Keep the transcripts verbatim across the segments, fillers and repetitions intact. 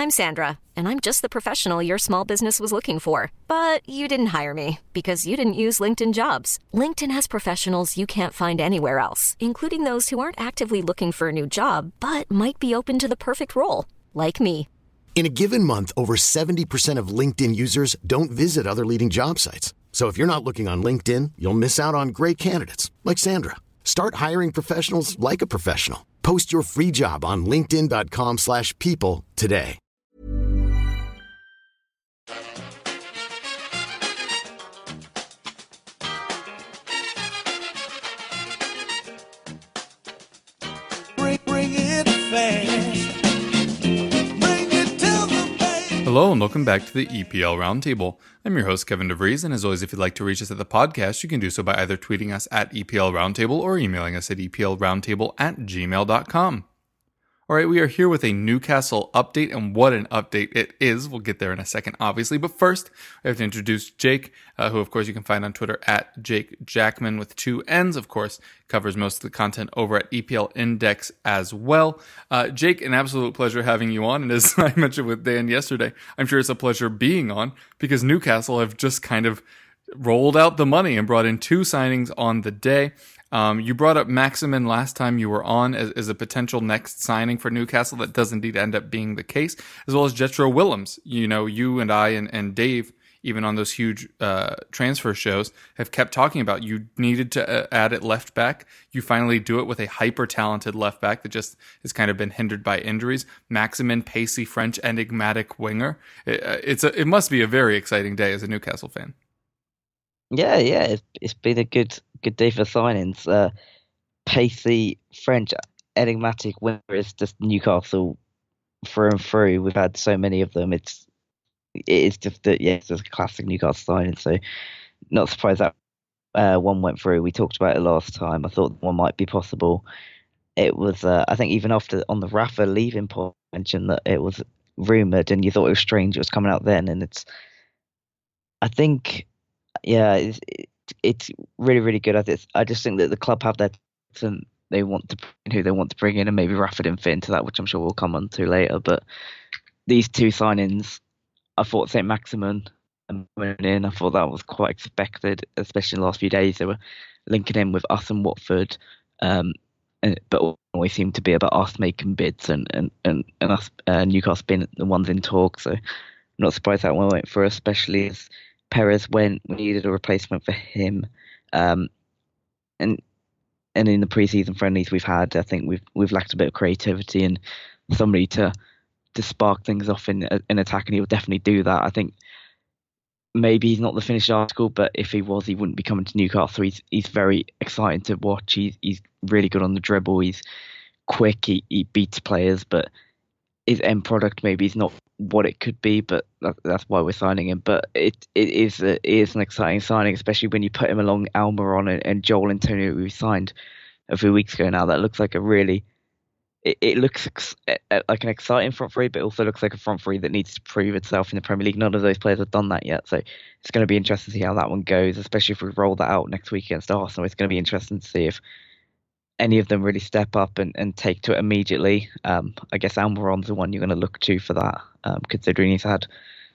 I'm Sandra, and I'm just the professional your small business was looking for. But you didn't hire me because you didn't use LinkedIn Jobs. LinkedIn has professionals you can't find anywhere else, including those who aren't actively looking for a new job, but might be open to the perfect role, like me. In a given month, over seventy percent of LinkedIn users don't visit other leading job sites. So if you're not looking on LinkedIn, you'll miss out on great candidates like Sandra. Start hiring professionals like a professional. Post your free job on linkedin.com slash people today. Bring, bring it fast. Bring it to the base. Hello and welcome back to the E P L Roundtable. I'm your host, Kevin DeVries, and as always, if you'd like to reach us at the podcast, you can do so by either tweeting us at E P L Roundtable or emailing us at E P L Roundtable at gmail dot com. All right, we are here with a Newcastle update, and what an update it is. We'll get there in a second, obviously. But first, I have to introduce Jake, uh, who, of course, you can find on Twitter at Jake Jackman with two N's, of course, covers most of the content over at E P L Index as well. Uh, Jake, an absolute pleasure having you on. And as I mentioned with Dan yesterday, I'm sure it's a pleasure being on because Newcastle have just kind of rolled out the money and brought in two signings on the day. Um, you brought up Maximin last time you were on as, as a potential next signing for Newcastle. That does indeed end up being the case, as well as Jetro Willems. You know, you and I and, and Dave, even on those huge uh, transfer shows, have kept talking about you needed to uh, add at left back. You finally do it with a hyper-talented left back that just has kind of been hindered by injuries. Maximin, pacey French, enigmatic winger. It, uh, it's a, it must be a very exciting day as a Newcastle fan. Yeah, yeah, it's, it's been a good good day for signings. Uh, pacey French, enigmatic winger is just Newcastle through and through. We've had so many of them. It's it is just a, yeah, it's just a classic Newcastle signing. So not surprised that uh, one went through. We talked about it last time. I thought one might be possible. It was uh, I think even after on the Rafa leaving point mentioned that it was rumored, and you thought it was strange it was coming out then. And it's I think. Yeah, it's, it's really, really good. I, th- I just think that the club have that, and they want to who they want to bring in, and maybe Rafa didn't fit into that, which I'm sure we'll come on to later. But these two signings, I thought Saint Maximin went in. I thought that was quite expected, especially in the last few days. They were linking in with us and Watford, um, and, but always seemed to be about us making bids and and and, and us uh, Newcastle being the ones in talk. So I'm not surprised that one went through, especially as Perez went. We needed a replacement for him, um, and and in the preseason friendlies we've had, I think we've we've lacked a bit of creativity and somebody to to spark things off in in attack, and he will definitely do that. I think maybe he's not the finished article, but if he was, he wouldn't be coming to Newcastle. He's he's very exciting to watch. He's he's really good on the dribble. He's quick. He he beats players, but his end product maybe is not what it could be, but that, that's why we're signing him. But it it is a, it is an exciting signing, especially when you put him along Almiron and, and Joel Antonio, who we signed a few weeks ago now. That looks like a really it, it looks ex- like an exciting front three, but it also looks like a front three that needs to prove itself in the Premier League. None of those players have done that yet, so it's going to be interesting to see how that one goes, especially if we roll that out next week against Arsenal. It's going to be interesting to see if any of them really step up and, and take to it immediately. Um, I guess Almiron's the one you're going to look to for that, um, considering he's had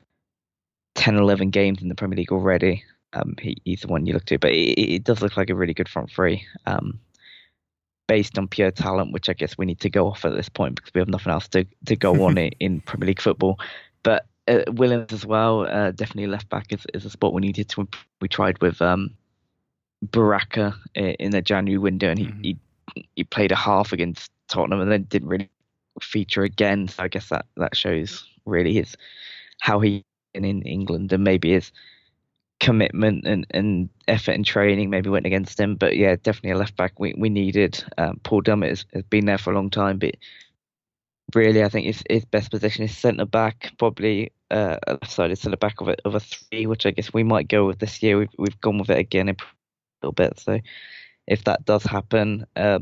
ten, eleven games in the Premier League already. Um, he, he's the one you look to, but it, it does look like a really good front three, um, based on pure talent, which I guess we need to go off at this point because we have nothing else to, to go on in, in Premier League football. But uh, Williams as well, uh, definitely left back is, is a spot we needed to. We tried with um, Baraka in the January window, and he, mm-hmm. he he played a half against Tottenham and then didn't really feature again. So I guess that, that shows really his how he in, in England, and maybe his commitment and, and effort in training maybe went against him. But yeah, definitely a left back we, we needed. Um, Paul Dummett has, has been there for a long time, but really I think his, his best position is centre back, probably uh, a left-sided centre back of a, of a three, which I guess we might go with this year. We've, we've gone with it again a little bit. So if that does happen, um,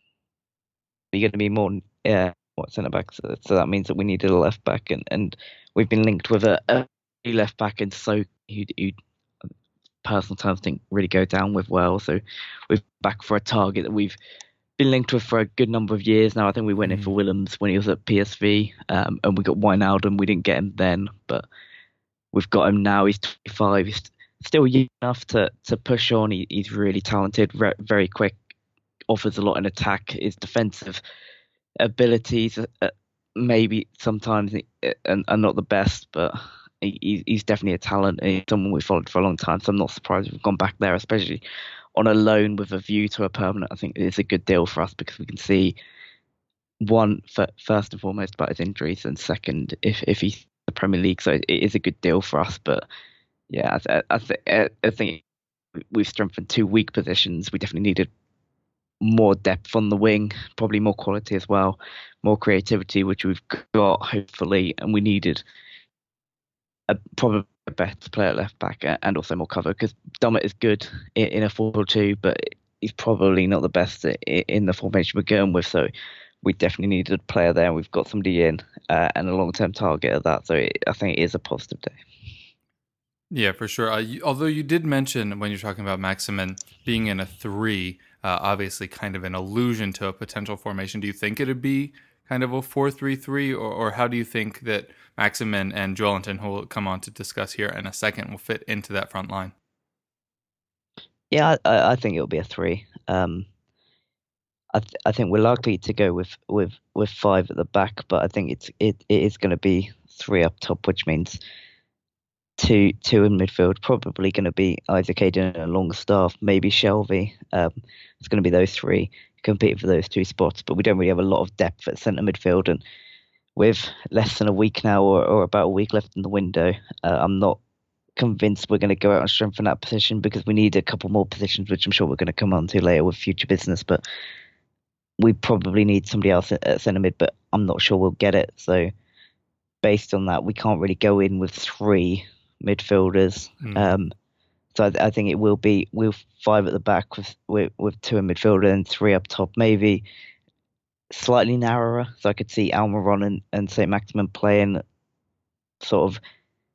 you're going to be more uh, what centre back. So, so that means that we needed a left back, and, and we've been linked with a, a left back, and so who, who personal terms think really go down with well. So we're back for a target that we've been linked with for a good number of years now. I think we went in for Willems when he was at P S V, um, and we got Wijnaldum. We didn't get him then, but we've got him now. He's twenty-five. He's still young enough to to push on. He, he's really talented, re- very quick, offers a lot in attack. His defensive abilities uh, maybe sometimes are, are not the best, but he, he's definitely a talent. And he's someone we followed for a long time, so I'm not surprised we've gone back there, especially on a loan with a view to a permanent. I think it's a good deal for us because we can see, one, for, first and foremost, about his injuries, and second, if if he's in the Premier League. So it is a good deal for us. But yeah, I, I, th- I think we've strengthened two weak positions. We definitely needed more depth on the wing, probably more quality as well, more creativity, which we've got, hopefully, and we needed a probably a better player at left back and also more cover, because Dummett is good in, in a four four two, but he's probably not the best in the formation we're going with. So we definitely needed a player there, and we've got somebody in uh, and a long-term target of that. So it, I think it is a positive day. Yeah, for sure. Uh, you, although you did mention when you're talking about Maximin being in a three, uh, obviously kind of an allusion to a potential formation. Do you think it'd be kind of a four three three, or, or how do you think that Maximin and Joelinton, who we'll come on to discuss here in a second, will fit into that front line? Yeah, I, I think it'll be a three. Um, I th- I think we're likely to go with, with, with five at the back, but I think it's it, it is going to be three up top, which means two two in midfield. Probably going to be Isaac Hayden and Longstaff, maybe Shelvey. Um, it's going to be those three competing for those two spots, but we don't really have a lot of depth at centre midfield, and with less than a week now, or, or about a week left in the window, uh, I'm not convinced we're going to go out and strengthen that position, because we need a couple more positions, which I'm sure we're going to come on to later with future business. But we probably need somebody else at, at centre mid, but I'm not sure we'll get it. So based on that, we can't really go in with three midfielders. Mm. Um, so I, I think it will be with five at the back, with, with with two in midfield and three up top, maybe slightly narrower. So I could see Almiron and, and Saint Maximin playing sort of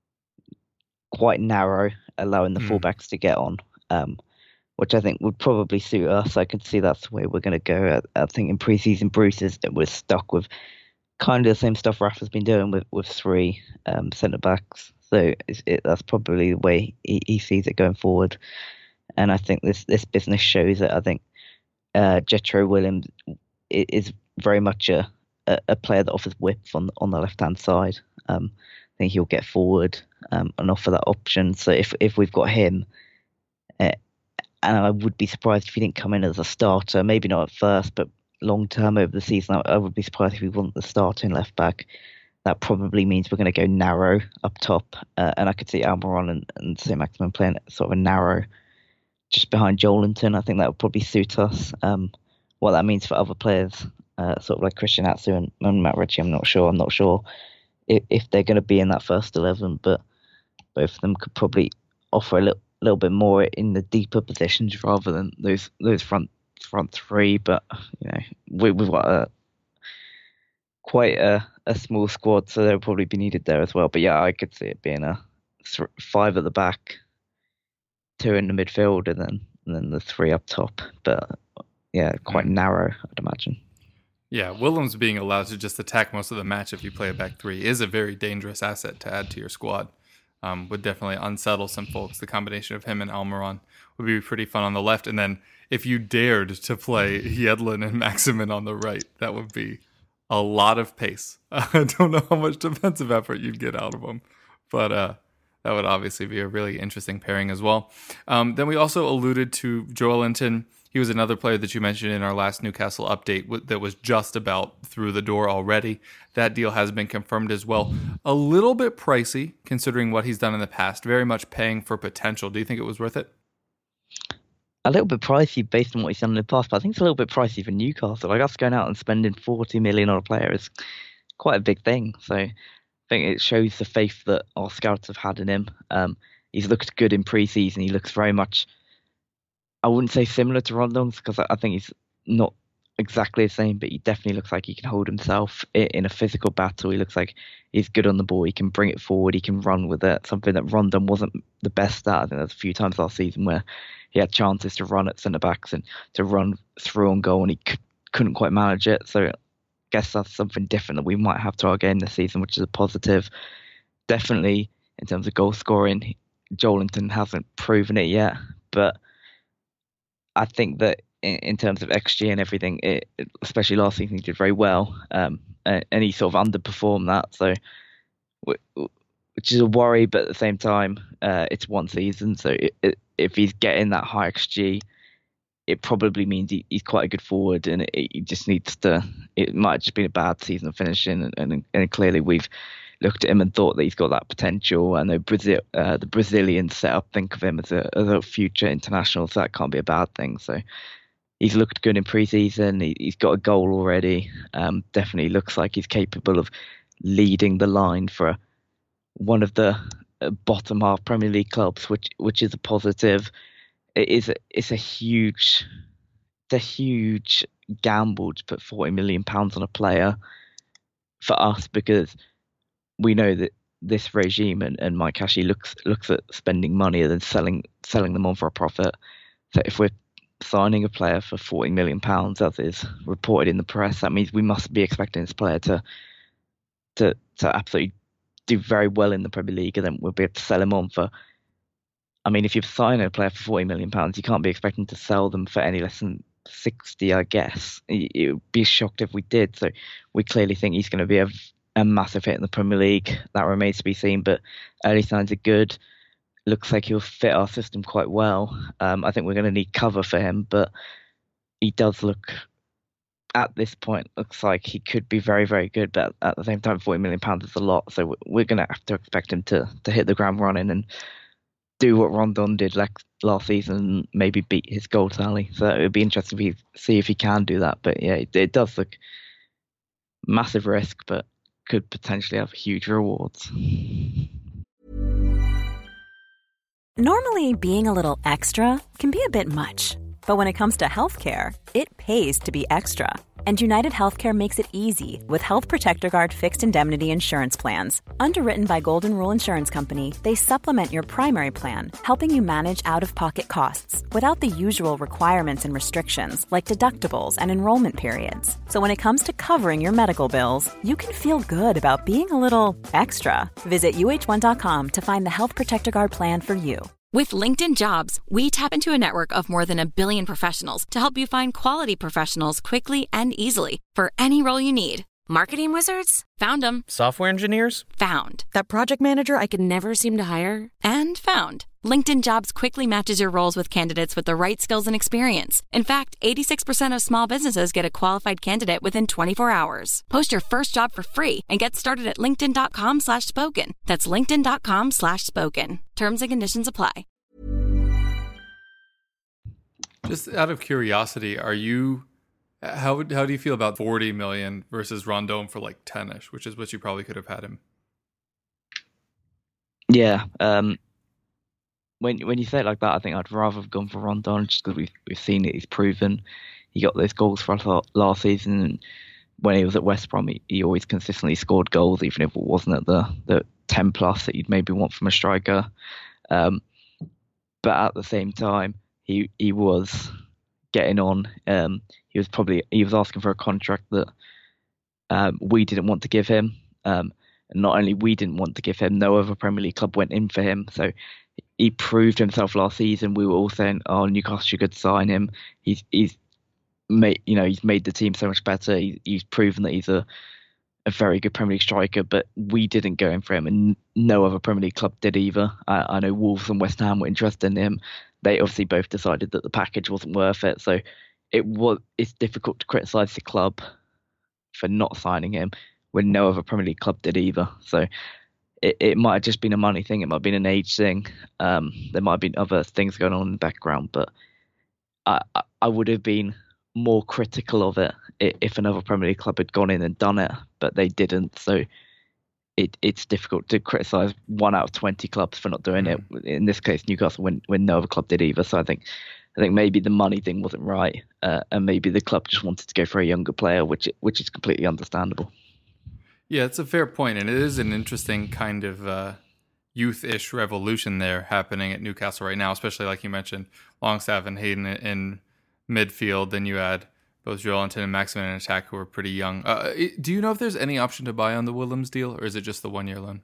quite narrow, allowing the mm. fullbacks to get on, um, which I think would probably suit us. I can see that's the way we're going to go. I, I think in pre-season, Bruce is we're stuck with kind of the same stuff Rafa's been doing with, with three um, centre-backs. So it's, it, that's probably the way he, he sees it going forward. And I think this, this business shows it. I think uh, Jetro Williams is very much a, a, a player that offers width on, on the left-hand side. Um, I think he'll get forward um, and offer that option. So if, if we've got him, uh, and I would be surprised if he didn't come in as a starter, maybe not at first, but long-term over the season, I, I would be surprised if we wasn't the starting left-back. That probably means we're going to go narrow up top, uh, and I could see Almiron and, and Saint Maximin playing sort of a narrow just behind Joelinton. I think that would probably suit us. Um, what that means for other players, uh, sort of like Christian Atsu and, and Matt Ritchie, I'm not sure. I'm not sure if, if they're going to be in that first eleven, but both of them could probably offer a little, little bit more in the deeper positions rather than those those front front three. But you know, we, we've got a quite a, a small squad, so they'll probably be needed there as well. But yeah, I could see it being a th- five at the back, two in the midfield, and then and then the three up top. But yeah, quite narrow, I'd imagine. Yeah, Willems being allowed to just attack most of the match if you play a back three is a very dangerous asset to add to your squad. Um, would definitely unsettle some folks. The combination of him and Almiron would be pretty fun on the left. And then if you dared to play Yedlin and Maximin on the right, that would be a lot of pace. I don't know how much defensive effort you'd get out of them, but uh, that would obviously be a really interesting pairing as well. Um, then we also alluded to Joelinton. He was another player that you mentioned in our last Newcastle update that was just about through the door already. That deal has been confirmed as well. A little bit pricey considering what he's done in the past, very much paying for potential. Do you think it was worth it? A little bit pricey based on what he's done in the past, but I think it's a little bit pricey for Newcastle. Like us going out and spending forty million on a player is quite a big thing. So I think it shows the faith that our scouts have had in him. Um, he's looked good in pre-season. He looks very much, I wouldn't say similar to Rondon, because I think he's not exactly the same, but he definitely looks like he can hold himself in a physical battle. He looks like he's good on the ball. He can bring it forward. He can run with it, something that Rondon wasn't the best at. I think there's a few times last season where he had chances to run at centre-backs and to run through on goal, and he could couldn't quite manage it. So I guess that's something different that we might have to our game this season, which is a positive. Definitely in terms of goal scoring, Joelinton hasn't proven it yet, but I think that in, in terms of X G and everything, it, especially last season, he did very well, um, and, and he sort of underperformed that. So, which is a worry, but at the same time, uh, it's one season. So it, it, if he's getting that high X G, it probably means he, he's quite a good forward, and it, it just needs to. It might have just been a bad season of finishing, and, and, and clearly we've looked at him and thought that he's got that potential. I know Brazil, uh, the Brazilian setup think of him as a, as a future international, so that can't be a bad thing. So he's looked good in pre-season. He, he's got a goal already. Um, definitely looks like he's capable of leading the line for one of the bottom half Premier League clubs, which which is a positive. It is a, it's a huge, it's a huge gamble to put forty million pounds on a player for us, because we know that this regime and, and Mike Ashley looks looks at spending money and then selling selling them on for a profit. So if we're signing a player for forty million pounds, as is reported in the press, that means we must be expecting this player to to to absolutely do very well in the Premier League, and then we'll be able to sell him on for. I mean, if you've signed a player for forty million pounds, you can't be expecting to sell them for any less than sixty, I guess. It would be shocked if we did. So we clearly think he's going to be a a massive hit in the Premier League. That remains to be seen, but early signs are good. Looks like he'll fit our system quite well. Um, I think we're going to need cover for him, but he does look, at this point, looks like he could be very, very good. But at the same time, forty million pounds is a lot, so we're going to have to expect him to to hit the ground running and do what Rondon did like last season, and maybe beat his goal tally. So it would be interesting to see if he can do that. But yeah, it, it does look massive risk, but could potentially have huge rewards. Normally, being a little extra can be a bit much, but when it comes to healthcare, it pays to be extra. And United Healthcare makes it easy with Health Protector Guard fixed indemnity insurance plans. Underwritten by Golden Rule Insurance Company, they supplement your primary plan, helping you manage out-of-pocket costs without the usual requirements and restrictions like deductibles and enrollment periods. So when it comes to covering your medical bills, you can feel good about being a little extra. Visit U H one dot com to find the Health Protector Guard plan for you. With LinkedIn Jobs, we tap into a network of more than a billion professionals to help you find quality professionals quickly and easily for any role you need. Marketing wizards? Found them. Software engineers? Found. That project manager I could never seem to hire? And found. LinkedIn Jobs quickly matches your roles with candidates with the right skills and experience. In fact, eighty-six percent of small businesses get a qualified candidate within twenty-four hours. Post your first job for free and get started at linkedin.com slash spoken. That's linkedin.com slash spoken. Terms and conditions apply. Just out of curiosity, are you... How how do you feel about forty million versus Rondon for like ten-ish, which is what you probably could have had him? Yeah, um, when when you say it like that, I think I'd rather have gone for Rondon, just because we've we've seen it. He's proven he got those goals for us last season, and when he was at West Brom, he, he always consistently scored goals, even if it wasn't at the the ten plus that you'd maybe want from a striker. Um, but at the same time, he he was getting on. Um, he was probably he was asking for a contract that um, we didn't want to give him. Um, and not only we didn't want to give him, no other Premier League club went in for him. So he proved himself last season. We were all saying, "Oh, Newcastle should sign him." He's he's made you know he's made the team so much better. He, he's proven that he's a a very good Premier League striker. But we didn't go in for him, and no other Premier League club did either. I, I know Wolves and West Ham were interested in him. They obviously both decided that the package wasn't worth it. So it was it's difficult to criticise the club for not signing him when no other Premier League club did either. So it, it might have just been a money thing. It might have been an age thing. Um, there might have been other things going on in the background, but I, I, I would have been more critical of it if another Premier League club had gone in and done it, but they didn't. So it, it's difficult to criticise one out of twenty clubs for not doing mm. it. In this case, Newcastle, when, when no other club did either. So I think I think maybe the money thing wasn't right, uh, and maybe the club just wanted to go for a younger player, which which is completely understandable. Yeah, it's a fair point, and it is an interesting kind of uh, youth-ish revolution there happening at Newcastle right now, especially like you mentioned, Longstaff and Hayden in midfield. Then you add both Joelinton and Maximin in attack, who are pretty young. Uh, do you know if there's any option to buy on the Willems deal, or is it just the one-year loan?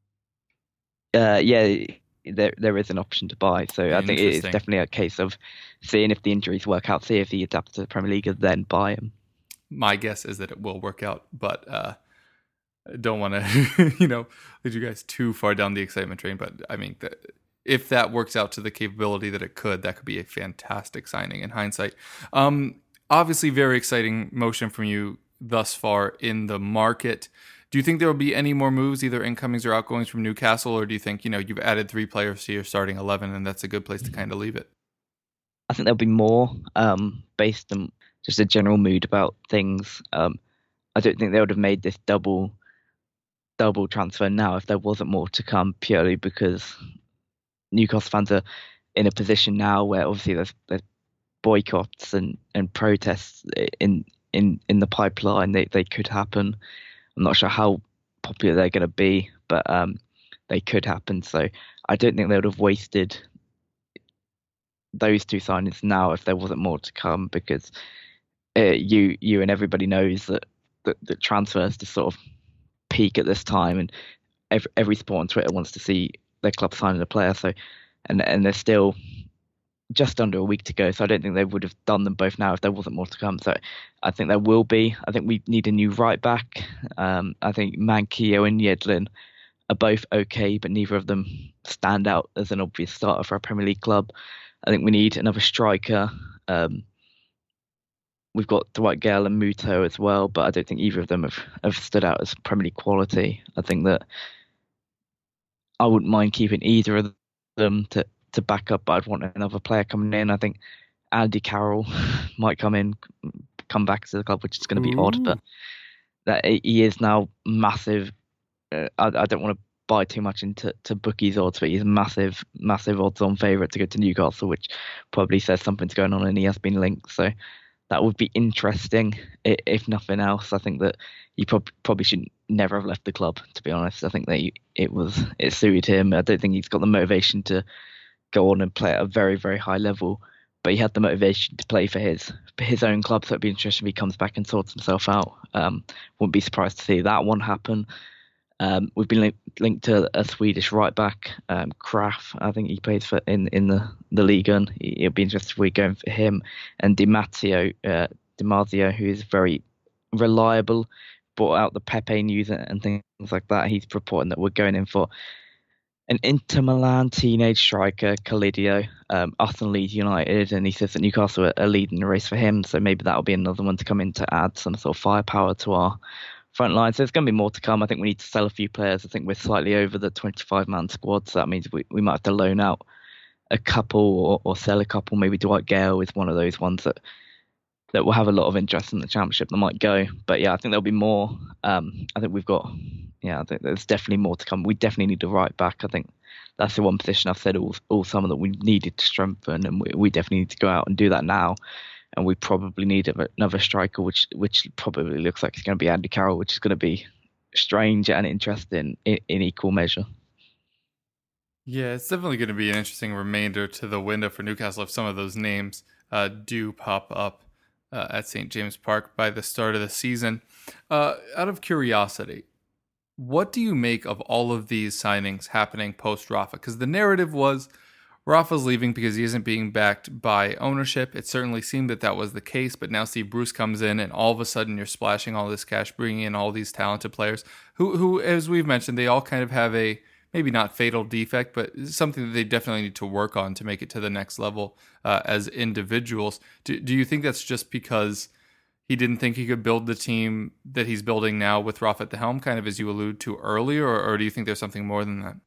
Uh, yeah, there there is an option to buy. So I think it's definitely a case of seeing if the injuries work out, see if he adapts to the Premier League, and then buy him. My guess is that it will work out, but uh, I don't want to, you know, lead you guys too far down the excitement train. But I mean, the, if that works out to the capability that it could, that could be a fantastic signing in hindsight. Um, obviously, very exciting motion from you thus far in the market. Do you think there will be any more moves, either incomings or outgoings from Newcastle, or do you think, you know, you've added three players to your starting eleven and that's a good place to kind of leave it? I think there'll be more um, based on just a general mood about things. Um, I don't think they would have made this double double transfer now if there wasn't more to come, purely because Newcastle fans are in a position now where obviously there's, there's boycotts and, and protests in in in the pipeline. They they could happen. I'm not sure how popular they're going to be, but um, they could happen. So I don't think they would have wasted those two signings now if there wasn't more to come, because uh, you you and everybody knows that, that, that transfers to sort of peak at this time, and every, every sport on Twitter wants to see their club signing a player. So and and there's still just under a week to go, so I don't think they would have done them both now if there wasn't more to come. So I think there will be. I think we need a new right back. Um, I think Manquillo and Yedlin are both okay, but neither of them stand out as an obvious starter for a Premier League club. I think we need another striker. Um, we've got Dwight Gale and Muto as well, but I don't think either of them have, have stood out as Premier League quality. I think that I wouldn't mind keeping either of them to to back up, but I'd want another player coming in. I think Andy Carroll might come in, come back to the club, which is going to be Ooh. odd, but that he is now massive. Uh, I, I don't want to buy too much into to bookies odds, but he's a massive, massive odds-on favourite to go to Newcastle, which probably says something's going on, and he has been linked. So that would be interesting, if nothing else. I think that he prob- probably should never have left the club, to be honest. I think that he, it was it suited him. I don't think he's got the motivation to go on and play at a very, very high level, but he had the motivation to play for his for his own club, so it'd be interesting if he comes back and sorts himself out. Um, wouldn't be surprised to see that one happen. Um, we've been link, linked to a Swedish right back, um, Kraf. I think he plays for in, in the, the league, and it'll be interesting if we're going for him. And Di Marzio, uh, Di Marzio, who is very reliable, brought out the Pepe news and things like that. He's reporting that we're going in for an Inter Milan teenage striker, Calidio, um, us and Leeds United, and he says that Newcastle are leading the race for him, so maybe that'll be another one to come in to add some sort of firepower to our front line. So there's going to be more to come. I think we need to sell a few players. I think we're slightly over the twenty-five man squad, so that means we, we might have to loan out a couple or, or sell a couple. Maybe Dwight Gale is one of those ones that that will have a lot of interest in the Championship that might go. But yeah, I think there'll be more. Um, I think we've got, yeah, I think there's definitely more to come. We definitely need a right back. I think that's the one position I've said all, all summer that we needed to strengthen, and we, we definitely need to go out and do that now. And we probably need another striker, which which probably looks like it's going to be Andy Carroll, which is going to be strange and interesting in, in equal measure. Yeah, it's definitely going to be an interesting remainder to the window for Newcastle if some of those names uh, do pop up uh, at Saint James Park by the start of the season. Uh, out of curiosity, what do you make of all of these signings happening post-Rafa? Because the narrative was Rafa's leaving because he isn't being backed by ownership. It certainly seemed that that was the case, but now Steve Bruce comes in and all of a sudden you're splashing all this cash, bringing in all these talented players who, who, as we've mentioned, they all kind of have a, maybe not fatal defect, but something that they definitely need to work on to make it to the next level uh, as individuals. Do, do you think that's just because he didn't think he could build the team that he's building now with Rafa at the helm, kind of as you allude to earlier, or, or do you think there's something more than that?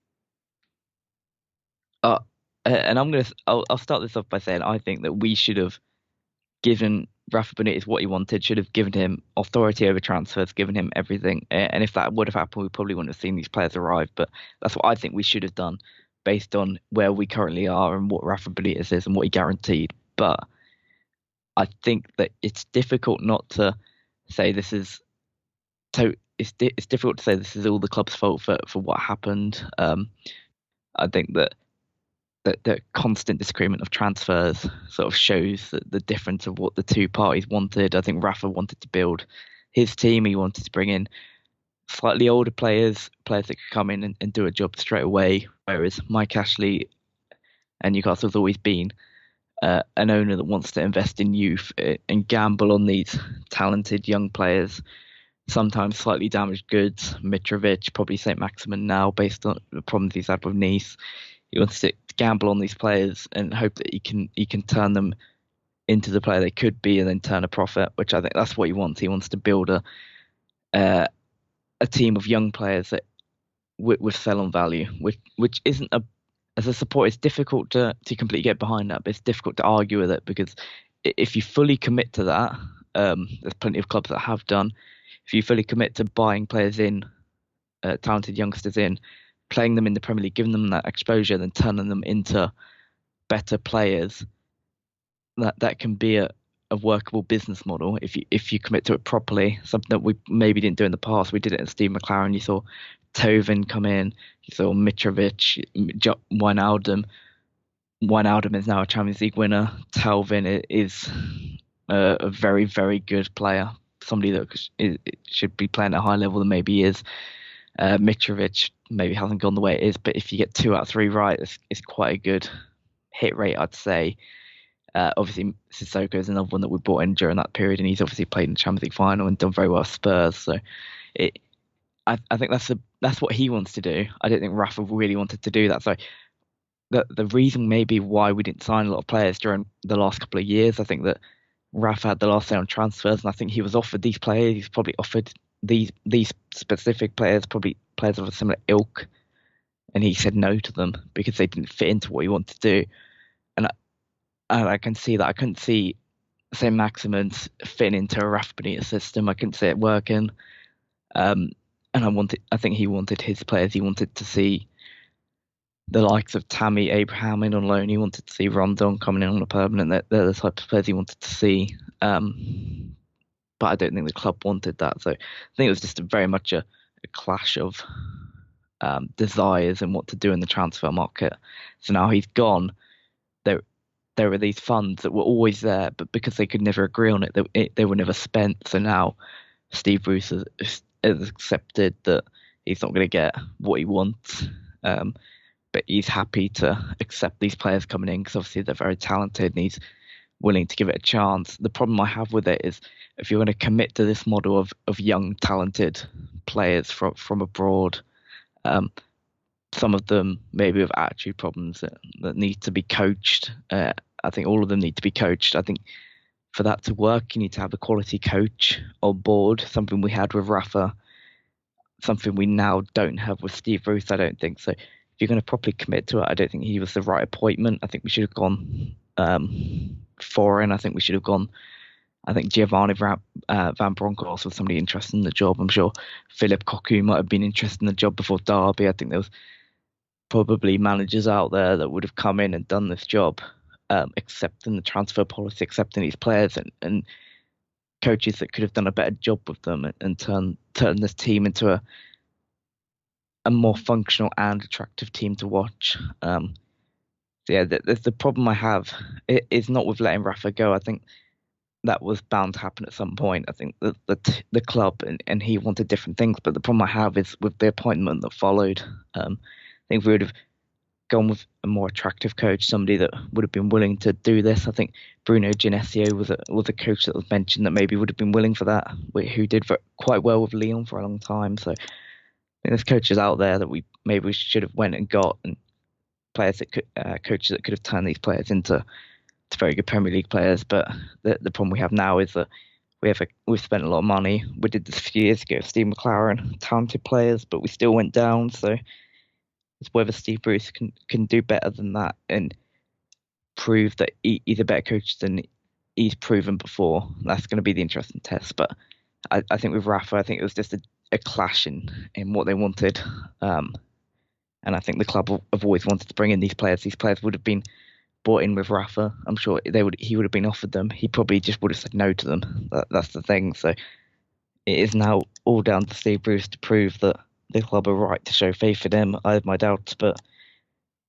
Uh, and I'm gonna, I'll, I'll start this off by saying I think that we should have given Rafa Benitez what he wanted, should have given him authority over transfers, given him everything. And if that would have happened, we probably wouldn't have seen these players arrive. But that's what I think we should have done based on where we currently are and what Rafa Benitez is and what he guaranteed. But I think that it's difficult not to say this is so. It's di- it's difficult to say this is all the club's fault for, for what happened. Um, I think that the, the constant disagreement of transfers sort of shows that the difference of what the two parties wanted. I think Rafa wanted to build his team. He wanted to bring in slightly older players, players that could come in and, and do a job straight away, whereas Mike Ashley and Newcastle's always been uh, an owner that wants to invest in youth and gamble on these talented young players, sometimes slightly damaged goods. Mitrovic, probably Saint Maximin now, based on the problems he's had with Nice. He wants to gamble on these players and hope that he can he can turn them into the player they could be and then turn a profit, which I think that's what he wants. He wants to build a uh, a team of young players that with, with sell-on value, which which isn't a as a support, it's difficult to to completely get behind that, but it's difficult to argue with it, because if you fully commit to that, um, there's plenty of clubs that have done. If you fully commit to buying players in, uh, talented youngsters in, playing them in the Premier League, giving them that exposure, then turning them into better players, that that can be a, a workable business model if you if you commit to it properly. Something that we maybe didn't do in the past. We did it in Steve McLaren. You saw Tovin come in. You saw Mitrovic, Wijnaldum. Wijnaldum is now a Champions League winner. Tovin is a, a very, very good player. Somebody that is, should be playing at a high level than maybe he is. Uh, Mitrovic maybe hasn't gone the way it is, but if you get two out of three right, it's, it's quite a good hit rate, I'd say. Uh, obviously, Sissoko is another one that we brought in during that period, and he's obviously played in the Champions League final and done very well at Spurs. So, it, I, I think that's the that's what he wants to do. I don't think Rafa really wanted to do that. So, the the reason maybe why we didn't sign a lot of players during the last couple of years, I think that Rafa had the last say on transfers, and I think he was offered these players. He's probably offered these these specific players, probably players of a similar ilk, and he said no to them because they didn't fit into what he wanted to do. And I, and I can see that. I couldn't see Saint Maximin's fitting into a Rafa Benitez system. I couldn't see it working. Um, and I wanted, I think he wanted his players. He wanted to see the likes of Tammy Abraham in on loan. He wanted to see Rondon coming in on a permanent. They're, they're the type of players he wanted to see. Um, but I don't think the club wanted that. So I think it was just a, very much a, a clash of um, desires and what to do in the transfer market. So now he's gone. There, there were these funds that were always there, but because they could never agree on it, they, it, they were never spent. So now Steve Bruce has, has accepted that he's not going to get what he wants. Um, but he's happy to accept these players coming in because obviously they're very talented and he's willing to give it a chance. The problem I have with it is if you're going to commit to this model of, of young, talented players from, from abroad, um, some of them maybe with attitude problems that, that need to be coached. Uh, I think all of them need to be coached. I think for that to work, you need to have a quality coach on board, something we had with Rafa, something we now don't have with Steve Bruce, I don't think. So if you're going to properly commit to it, I don't think he was the right appointment. I think we should have gone um, foreign. I think we should have gone, I think Giovanni Van, uh, Van Bronckhorst was somebody interested in the job. I'm sure Philip Cocu might have been interested in the job before Derby. I think there was probably managers out there that would have come in and done this job, um, accepting the transfer policy, accepting these players, and, and coaches that could have done a better job with them and, and turn turn this team into a a more functional and attractive team to watch. Um, so yeah, the, the, the problem I have is not with letting Rafa go. I think that was bound to happen at some point. I think the the, the club and, and he wanted different things, but the problem I have is with the appointment that followed. Um, I think we would have gone with a more attractive coach, somebody that would have been willing to do this. I think Bruno Genesio was a was a coach that was mentioned that maybe would have been willing for that, who did quite well with Lyon for a long time. So I think there's coaches out there that we maybe we should have went and got, and players that could, uh, coaches that could have turned these players into to very good Premier League players. But the the problem we have now is that we have a, we've spent a lot of money. We did this a few years ago, Steve McLaren, talented players, but we still went down. So it's whether Steve Bruce can, can do better than that and prove that he, he's a better coach than he's proven before. That's going to be the interesting test. But I, I think with Rafa, I think it was just a, a clash in, in what they wanted. Um, and I think the club have always wanted to bring in these players. These players would have been brought in with Rafa. I'm sure they would. He would have been offered them. He probably just would have said no to them. That, that's the thing. So it is now all down to Steve Bruce to prove that the club are right to show faith in him. I have my doubts, but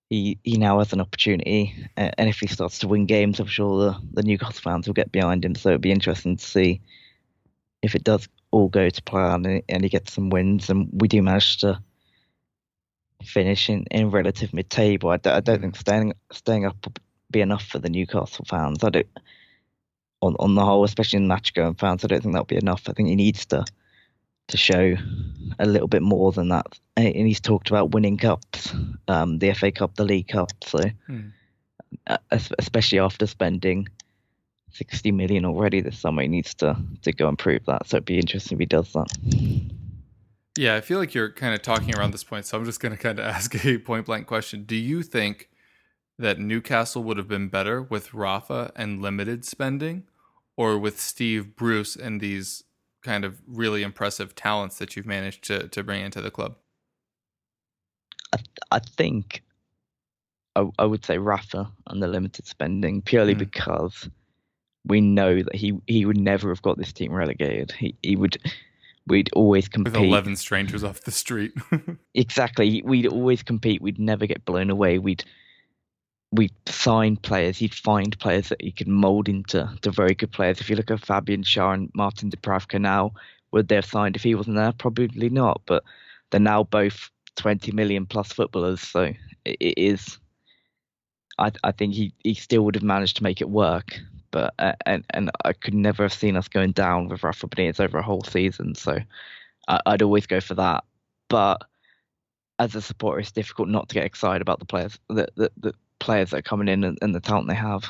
he he now has an opportunity, uh, and if he starts to win games, I'm sure the, the Newcastle fans will get behind him. So it'll be interesting to see if it does all go to plan and, and he gets some wins, and we do manage to finish in, in relative mid-table. I, d- I don't think staying staying up will be enough for the Newcastle fans. I don't, on on the whole, especially in match-going fans, I don't think that'll be enough. I think he needs to to show a little bit more than that. And he's talked about winning cups, um, the F A Cup, the League Cup. So, mm. uh, especially after spending sixty million already this summer, he needs to to go and prove that. So it'd be interesting if he does that. Yeah, I feel like you're kind of talking around this point, so I'm just going to kind of ask a point blank question. Do you think that Newcastle would have been better with Rafa and limited spending, or with Steve Bruce and these kind of really impressive talents that you've managed to to bring into the club? I, I think I, I would say Rafa and the limited spending, purely mm. because we know that he, he would never have got this team relegated. He he would we'd always compete with eleven strangers off the street. Exactly, we'd always compete. We'd never get blown away. We'd we'd sign players. He'd find players that he could mould into to very good players. If you look at Fabian Schär and Martin Dubravka now, would they have signed if he wasn't there? Probably not. But they're now both twenty million plus footballers, so it, it is. I I think he, he still would have managed to make it work, but uh, and and I could never have seen us going down with Rafa Benitez over a whole season. So I, I'd always go for that. But as a supporter, it's difficult not to get excited about the players, the the, the players that are coming in and, and the talent they have.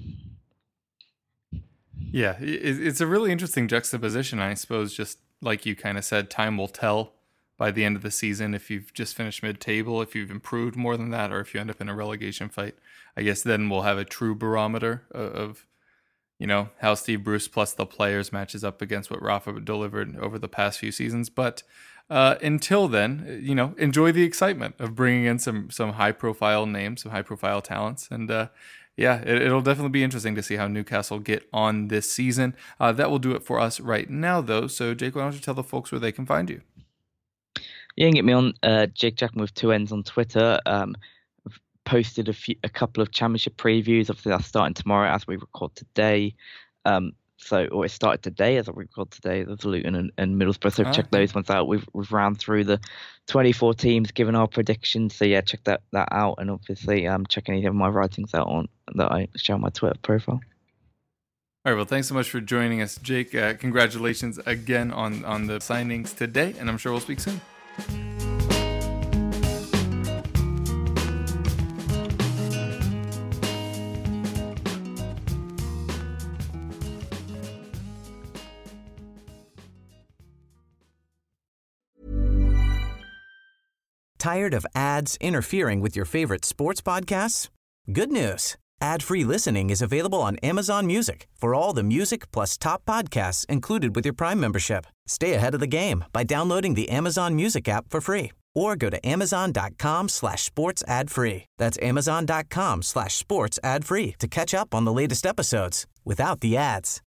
Yeah, it's a really interesting juxtaposition. I suppose, just like you kind of said, time will tell by the end of the season if you've just finished mid-table, if you've improved more than that, or if you end up in a relegation fight. I guess then we'll have a true barometer of, of you know, how Steve Bruce plus the players matches up against what Rafa delivered over the past few seasons. But uh, until then, you know, enjoy the excitement of bringing in some some high-profile names, some high-profile talents, and uh, yeah, it, it'll definitely be interesting to see how Newcastle get on this season. Uh, that will do it for us right now, though. So, Jake, why don't you tell the folks where they can find you? You can get me on uh, Jake Jackman with two N's on Twitter. Um, I've posted a few, a couple of championship previews. Obviously, that's starting tomorrow as we record today. Um, so, or it started today as I record today. There's Luton and, and Middlesbrough. So, oh, check those ones out. We've we've ran through the twenty-four teams, given our predictions. So, yeah, check that that out. And obviously, um, check any of my writings out on that I share on my Twitter profile. All right, well, thanks so much for joining us, Jake. Uh, congratulations again on on the signings today, and I'm sure we'll speak soon. Tired of ads interfering with your favorite sports podcasts? Good news. Ad-free listening is available on Amazon Music for all the music plus top podcasts included with your Prime membership. Stay ahead of the game by downloading the Amazon Music app for free or go to amazon.com slash sports ad free. That's amazon.com slash sports ad free to catch up on the latest episodes without the ads.